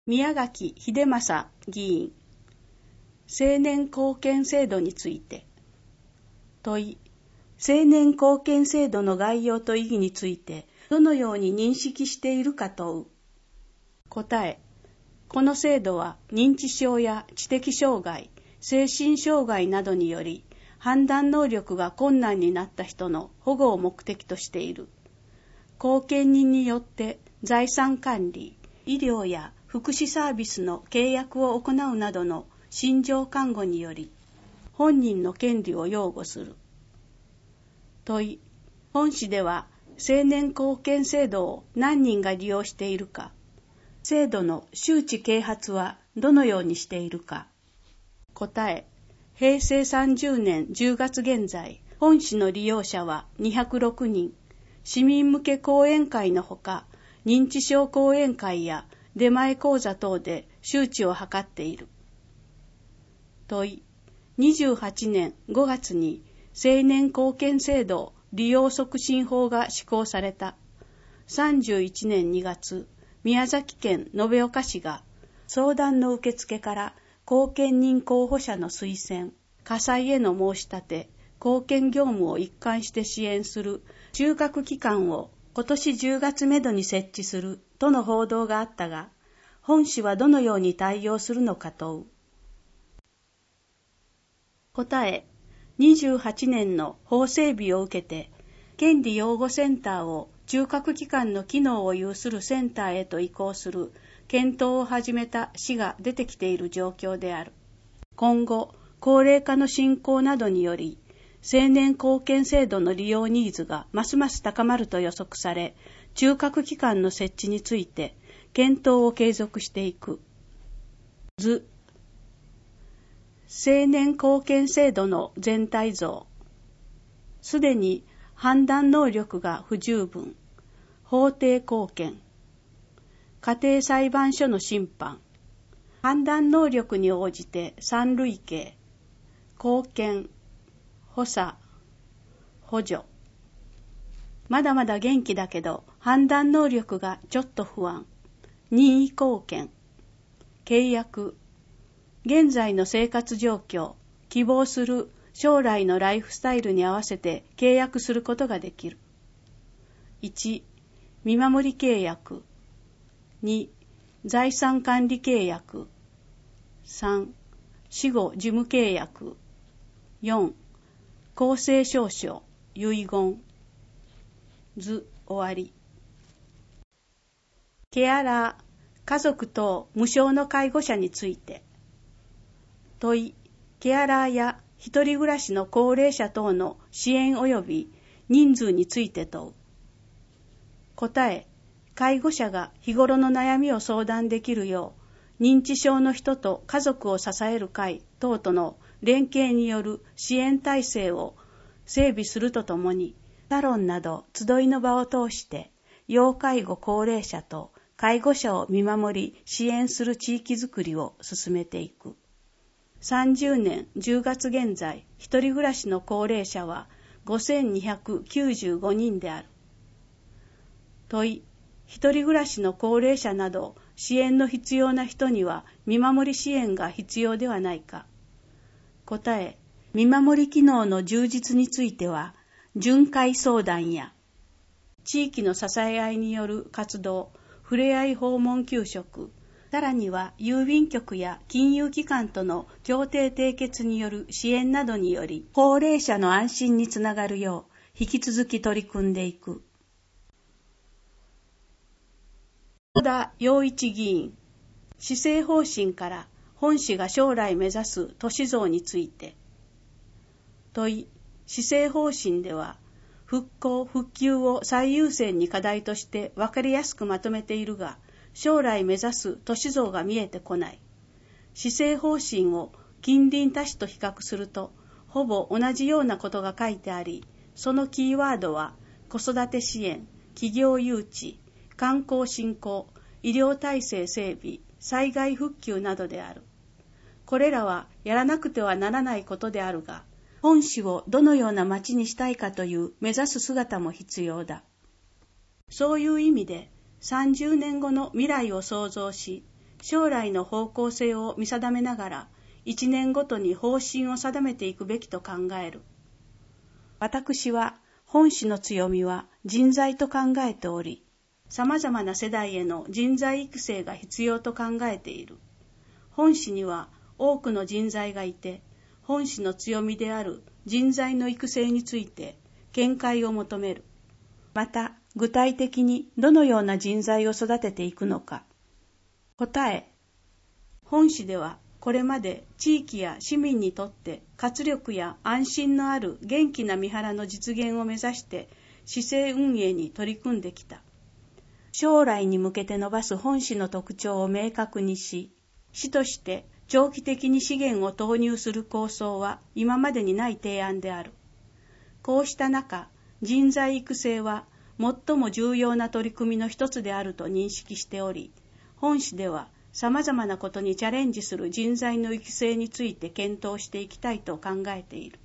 宮垣秀正議員、青年貢献制度について。問い、青年貢献制度の概要と意義についてどのように認識しているか問う。答え、この制度は認知症や知的障害、精神障害などにより判断能力が困難になった人の保護を目的としている。後見人によって財産管理、医療や福祉サービスの契約を行うなどの信条看護により本人の権利を擁護する。問い、本市では青年貢献制度を何人が利用しているか、制度の周知啓発はどのようにしているか。答え、平成30年10月現在、本市の利用者は206人、市民向け講演会のほか、認知症講演会や出前講座等で周知を図っている。問い、28年5月に青年貢献制度利用促進法が施行された。31年2月、宮崎県延岡市が相談の受付から後見人候補者の推薦、火災への申し立て、後見業務を一貫して支援する中核機関を今年10月めどに設置するとの報道があったが、本市はどのように対応するのか問う。答え、28年の法整備を受けて、権利擁護センターを中核機関の機能を有するセンターへと移行する検討を始めた市が出てきている状況である。今後、高齢化の進行などにより、青年貢献制度の利用ニーズがますます高まると予測され、中核機関の設置について検討を継続していく。図、青年貢献制度の全体像。すでに判断能力が不十分、法定後見、家庭裁判所の審判、判断能力に応じて三類型、後見、補佐、補助。まだまだ元気だけど判断能力がちょっと不安、任意後見、契約、現在の生活状況、希望する将来のライフスタイルに合わせて契約することができる。1、見守り契約。2、財産管理契約。3、死後事務契約。4、公正証書、遺言。図終わり。ケアラー、家族等無償の介護者について。問い、ケアラーや一人暮らしの高齢者等の支援及び人数について問う。答え、介護者が日頃の悩みを相談できるよう、認知症の人と家族を支える会等との連携による支援体制を整備するとともに、サロンなど集いの場を通して、要介護高齢者と介護者を見守り支援する地域づくりを進めていく。30年10月現在、一人暮らしの高齢者は5295人である。問い、一人暮らしの高齢者など支援の必要な人には見守り支援が必要ではないか。答え、見守り機能の充実については、巡回相談や地域の支え合いによる活動、ふれあい訪問給食、さらには郵便局や金融機関との協定締結による支援などにより、高齢者の安心につながるよう引き続き取り組んでいく。野田洋一議員、施政方針から本市が将来目指す都市像について。問い、施政方針では、復興・復旧を最優先に課題として分かりやすくまとめているが、将来目指す都市像が見えてこない。施政方針を近隣他市と比較すると、ほぼ同じようなことが書いてあり、そのキーワードは子育て支援、企業誘致、観光振興、医療体制整備、災害復旧などである。これらはやらなくてはならないことであるが、本市をどのような町にしたいかという目指す姿も必要だ。そういう意味で、30年後の未来を創造し、 将来の方向性を見定めながら、1年ごとに方針を定めていくべきと考える。私は、本市の強みは人材と考えており、様々な世代への人材育成が必要と考えている。本市には多くの人材がいて、本市の強みである人材の育成について見解を求める。また、具体的にどのような人材を育てていくのか。答え。本市ではこれまで地域や市民にとって活力や安心のある元気な三原の実現を目指して市政運営に取り組んできた。将来に向けて伸ばす本市の特徴を明確にし、市として長期的に資源を投入する構想は今までにない提案である。こうした中、人材育成は最も重要な取り組みの一つであると認識しており、本市では様々なことにチャレンジする人材の育成について検討していきたいと考えている。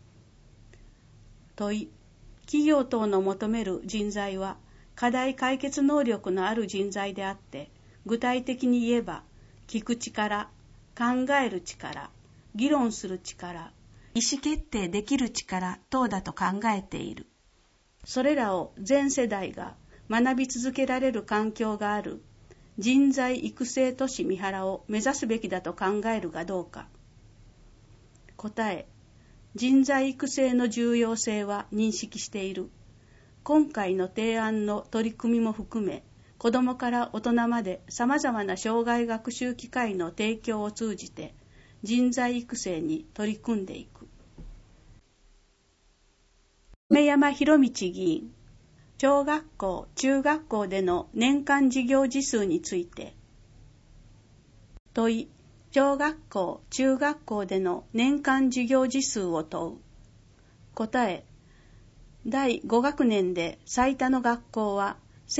問い、企業等の求める人材は課題解決能力のある人材であって、具体的に言えば、聞く力、考える力、議論する力、意思決定できる力等だと考えている。それらを全世代が学び続けられる環境がある人材育成都市三原を目指すべきだと考えるがどうか。答え、人材育成の重要性は認識している。今回の提案の取り組みも含め、子どもから大人まで様々な生涯学習機会の提供を通じて人材育成に取り組んでいく。梅山博道議員、小学校・中学校での年間授業時数について。問い、小学校・中学校での年間授業時数を問う。答え、第5学年で最多の学校は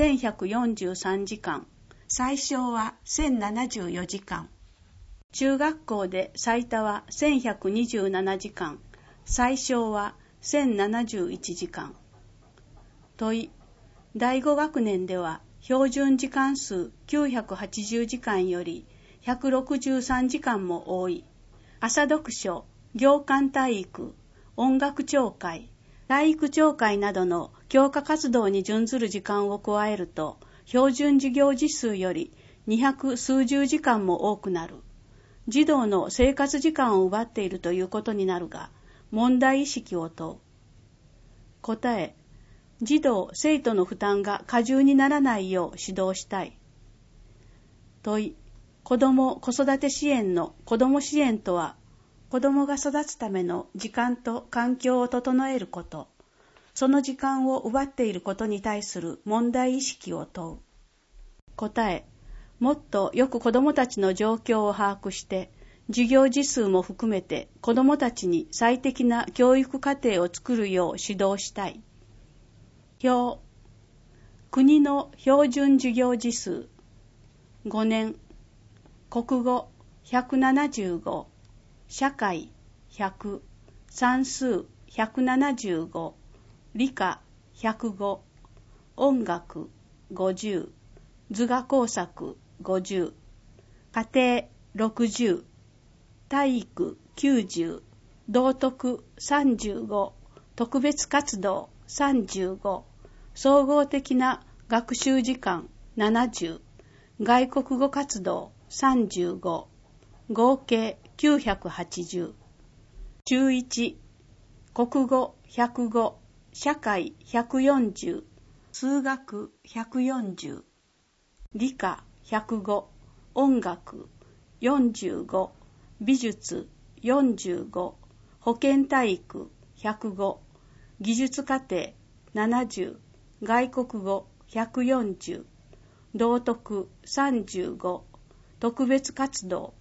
1143時間、最小は1074時間。中学校で最多は1127時間、最小は1071時間。問い、第5学年では標準時間数980時間より163時間も多い。朝読書、行間体育、音楽聴会、体育聴会などの強化活動に準ずる時間を加えると、標準授業時数より200数十時間も多くなる。児童の生活時間を奪っているということになるが、問題意識を問う。答え、児童・生徒の負担が過重にならないよう指導したい。問い、子ども・子育て支援の子ども支援とは、子どもが育つための時間と環境を整えること、その時間を奪っていることに対する問題意識を問う。答え、もっとよく子どもたちの状況を把握して、授業時数も含めて子どもたちに最適な教育課程を作るよう指導したい。表、国の標準授業時数、5年、国語175、社会100、算数175、理科105、音楽50、図画工作50、家庭60、体育90、道徳35、特別活動35、総合的な学習時間70、外国語活動35、合計980。中1、国語105、社会140、数学140、理科105、音楽45、美術45、保健体育105、技術課程70、外国語140、道徳35、特別活動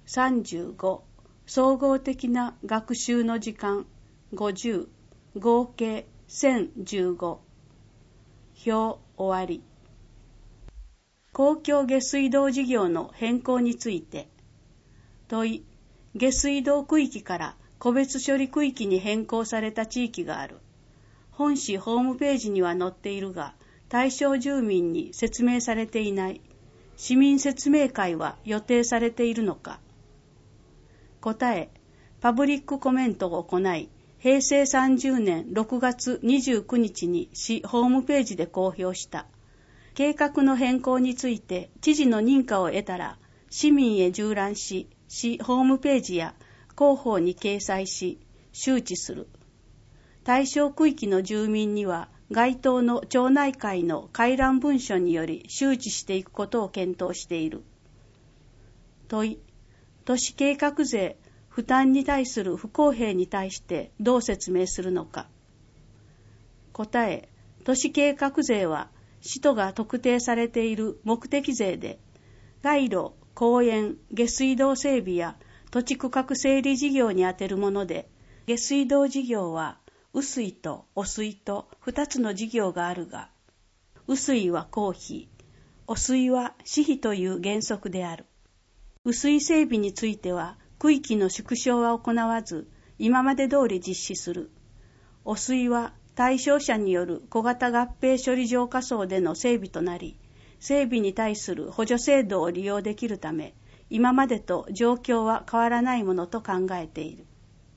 35、総合的な学習の時間50、合計1015。表終わり。公共下水道事業の変更について。問い、下水道区域から個別処理区域に変更された地域がある。本市ホームページには載っているが、対象住民に説明されていない。 市民説明会は予定されているのか。答え、パブリックコメントを行い、平成30年6月29日に市ホームページで公表した。計画の変更について知事の認可を得たら、市民へ縦覧し、市ホームページや広報に掲載し、周知する。対象区域の住民には、該当の町内会の回覧文書により周知していくことを検討している。問い、都市計画税負担に対する不公平に対してどう説明するのか。答え、都市計画税は使途が特定されている目的税で、街路、公園、下水道整備や土地区画整理事業に充てるもので、下水道事業は雨水と汚水と2つの事業があるが、雨水は公費、汚水は私費という原則である。雨水整備については区域の縮小は行わず、今まで通り実施する。汚水は対象者による小型合併処理浄化槽での整備となり、整備に対する補助制度を利用できるため、今までと状況は変わらないものと考えている。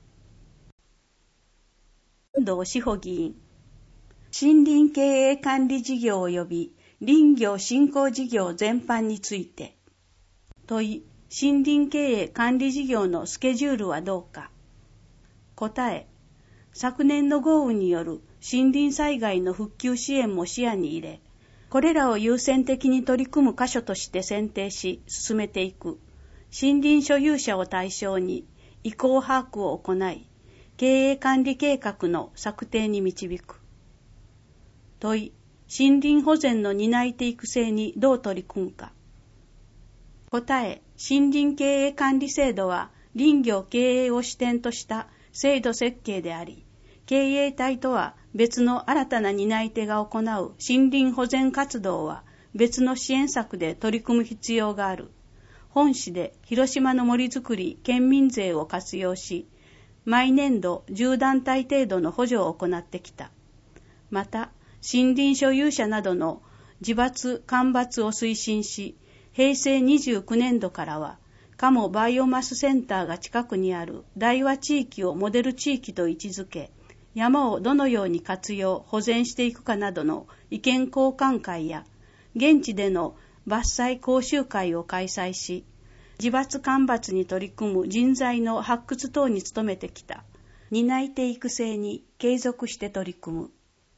遠藤志保議員、森林経営管理事業及び林業振興事業全般について。問い、森林経営管理事業のスケジュールはどうか。答え、昨年の豪雨による森林災害の復旧支援も視野に入れ、これらを優先的に取り組む箇所として選定し進めていく。森林所有者を対象に意向把握を行い、経営管理計画の策定に導く。問い、森林保全の担い手育成にどう取り組むか。答え、森林経営管理制度は林業経営を主体とした制度設計であり、経営体とは別の新たな担い手が行う森林保全活動は別の支援策で取り組む必要がある。本市で広島の森づくり県民税を活用し、毎年度10団体程度の補助を行ってきた。また、森林所有者などの自伐・間伐を推進し、平成29年度からは、鴨バイオマスセンターが近くにある大和地域をモデル地域と位置づけ、山をどのように活用・保全していくかなどの意見交換会や、現地での伐採講習会を開催し、自伐間伐に取り組む人材の発掘等に努めてきた。担い手育成に継続して取り組む。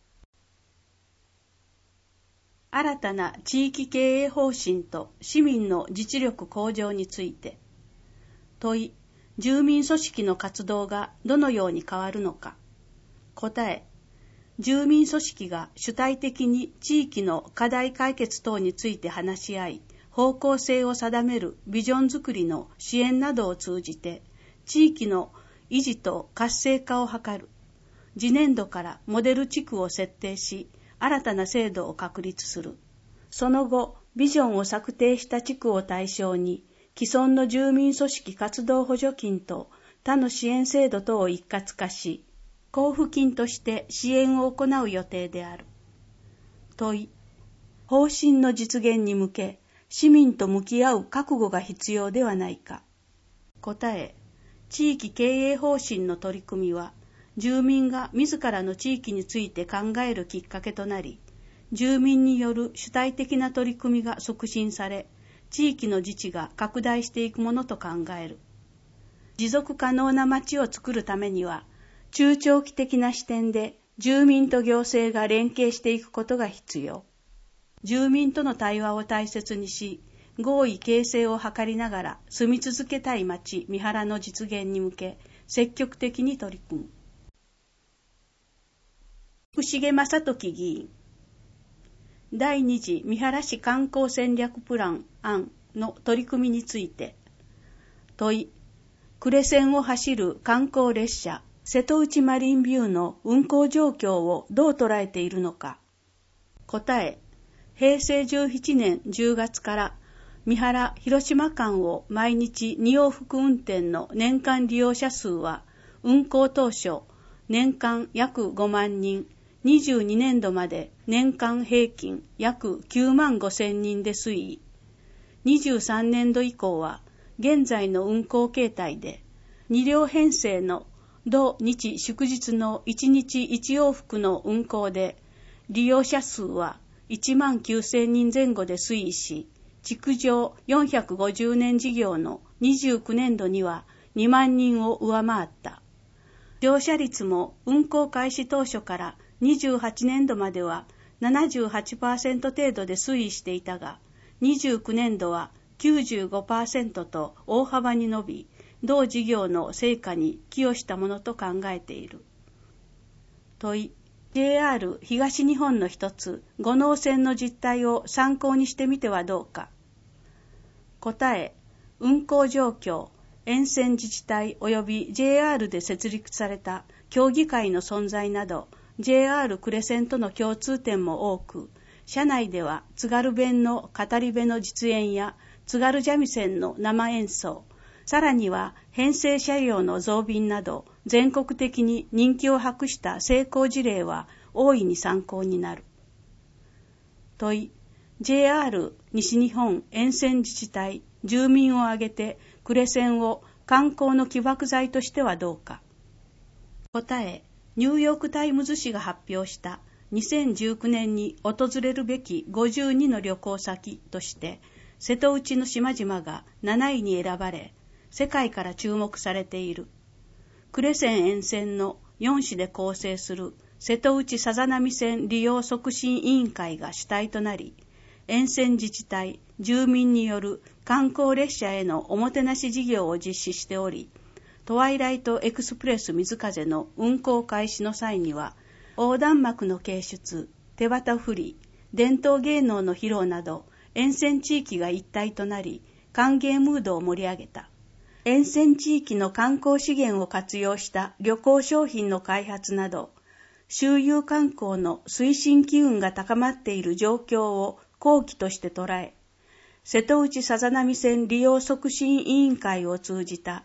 新たな地域経営方針と市民の実力向上について。問い、住民組織の活動がどのように変わるのか。答え、住民組織が主体的に地域の課題解決等について話し合い、方向性を定めるビジョン作りの支援などを通じて、地域の維持と活性化を図る。次年度からモデル地区を設定し、新たな制度を確立する。その後、ビジョンを策定した地区を対象に、既存の住民組織活動補助金と他の支援制度等を一括化し、交付金として支援を行う予定である。問い、方針の実現に向け、市民と向き合う覚悟が必要ではないか。答え、地域経営方針の取り組みは、住民が自らの地域について考えるきっかけとなり、住民による主体的な取り組みが促進され、地域の自治が拡大していくものと考える。持続可能な街を作るためには、中長期的な視点で住民と行政が連携していくことが必要。住民との対話を大切にし、合意形成を図りながら住み続けたい町三原の実現に向け、積極的に取り組む。福重正時議員、第2次三原市観光戦略プラン案の取り組みについて。問い、呉線を走る観光列車瀬戸内マリンビューの運行状況をどう捉えているのか。答え、平成17年10月から三原・広島間を毎日2往復運転の年間利用者数は運行当初年間約5万人、22年度まで年間平均約9万5千人で推移。 23年度以降は現在の運行形態で、2両編成の土日祝日の1日1往復の運行で、利用者数は1万9000人前後で推移し、築城450年事業の29年度には2万人を上回った。乗車率も運行開始当初から28年度までは 78% 程度で推移していたが、29年度は 95% と大幅に伸び、同事業の成果に寄与したものと考えている。問い、JR 東日本の一つ、五能線の実態を参考にしてみてはどうか。答え、運行状況、沿線自治体及び JR で設立された協議会の存在など、JR 呉線との共通点も多く、車内では津軽弁の語り部の実演や津軽三味線の生演奏、さらには編成車両の増便など全国的に人気を博した成功事例は大いに参考になる。問い、JR 西日本沿線自治体、住民を挙げて呉線を観光の起爆剤としてはどうか。答え、ニューヨークタイムズ紙が発表した2019年に訪れるべき52の旅行先として瀬戸内の島々が7位に選ばれ、世界から注目されている。呉線沿線の4市で構成する瀬戸内さざ波線利用促進委員会が主体となり、沿線自治体、住民による観光列車へのおもてなし事業を実施しており、トワイライトエクスプレス水風の運行開始の際には、横断幕の掲出、手旗振り、伝統芸能の披露など、沿線地域が一体となり、歓迎ムードを盛り上げた。沿線地域の観光資源を活用した旅行商品の開発など、周遊観光の推進機運が高まっている状況を好機として捉え、瀬戸内さざ波線利用促進委員会を通じた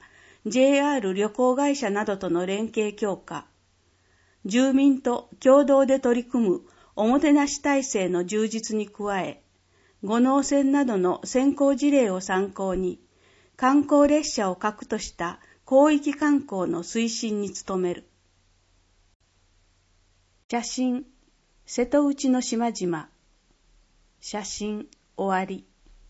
JR 旅行会社などとの連携強化、住民と共同で取り組むおもてなし体制の充実に加え、五能線などの先行事例を参考に、観光列車を核とした広域観光の推進に努める。写真、瀬戸内の島々。写真、終わり。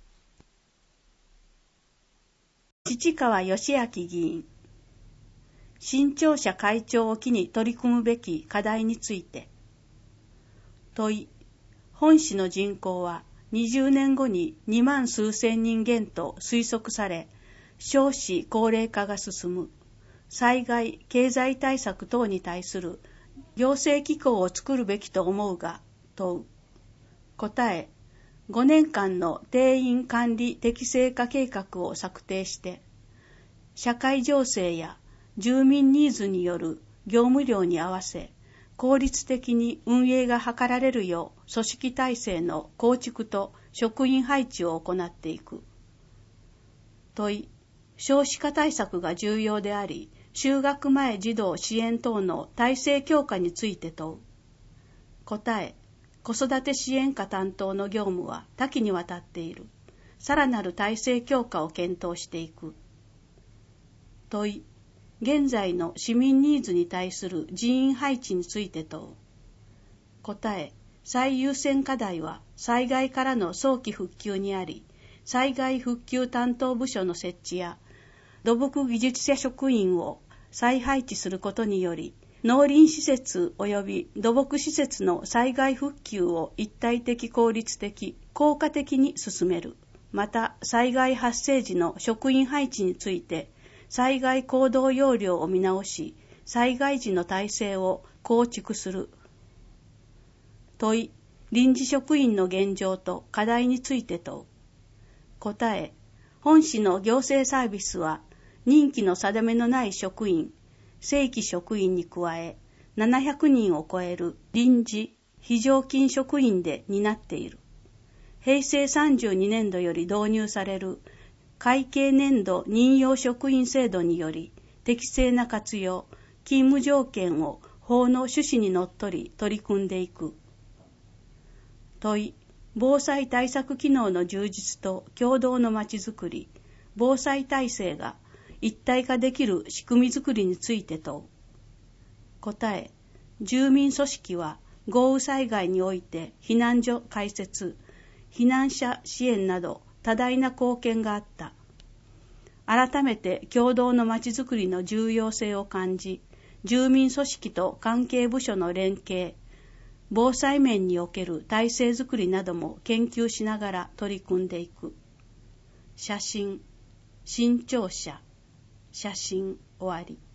父川義明議員。新庁舎会長を機に取り組むべき課題について。問い、本市の人口は20年後に2万数千人減と推測され、少子高齢化が進む。災害、経済対策等に対する行政機構を作るべきと思うが、問う。答え、5年間の定員管理適正化計画を策定して、社会情勢や住民ニーズによる業務量に合わせ、効率的に運営が図られるよう組織体制の構築と職員配置を行っていく。問い、少子化対策が重要であり、就学前児童支援等の体制強化について問う。答え、子育て支援課担当の業務は多岐にわたっている。さらなる体制強化を検討していく。問い、現在の市民ニーズに対する人員配置について問う。答え、最優先課題は災害からの早期復旧にあり、災害復旧担当部署の設置や土木技術者職員を再配置することにより、農林施設及び土木施設の災害復旧を一体的効率的、効果的に進める。また、災害発生時の職員配置について、災害行動要領を見直し、災害時の体制を構築する。問い、臨時職員の現状と課題について問う。答え、本市の行政サービスは、任期の定めのない職員、正規職員に加え、700人を超える臨時、非常勤職員で担っている。平成32年度より導入される会計年度任用職員制度により、適正な活用、勤務条件を法の趣旨にのっとり取り組んでいく。問い、 防災対策機能の充実と共同のまちづくり、防災体制が一体化できる仕組みづくりについて問う。答え、住民組織は豪雨災害において避難所開設、避難者支援など多大な貢献があった。改めて共同のまちづくりの重要性を感じ、住民組織と関係部署の連携、防災面における体制づくりなども研究しながら取り組んでいく。写真、新潮社、写真終わり。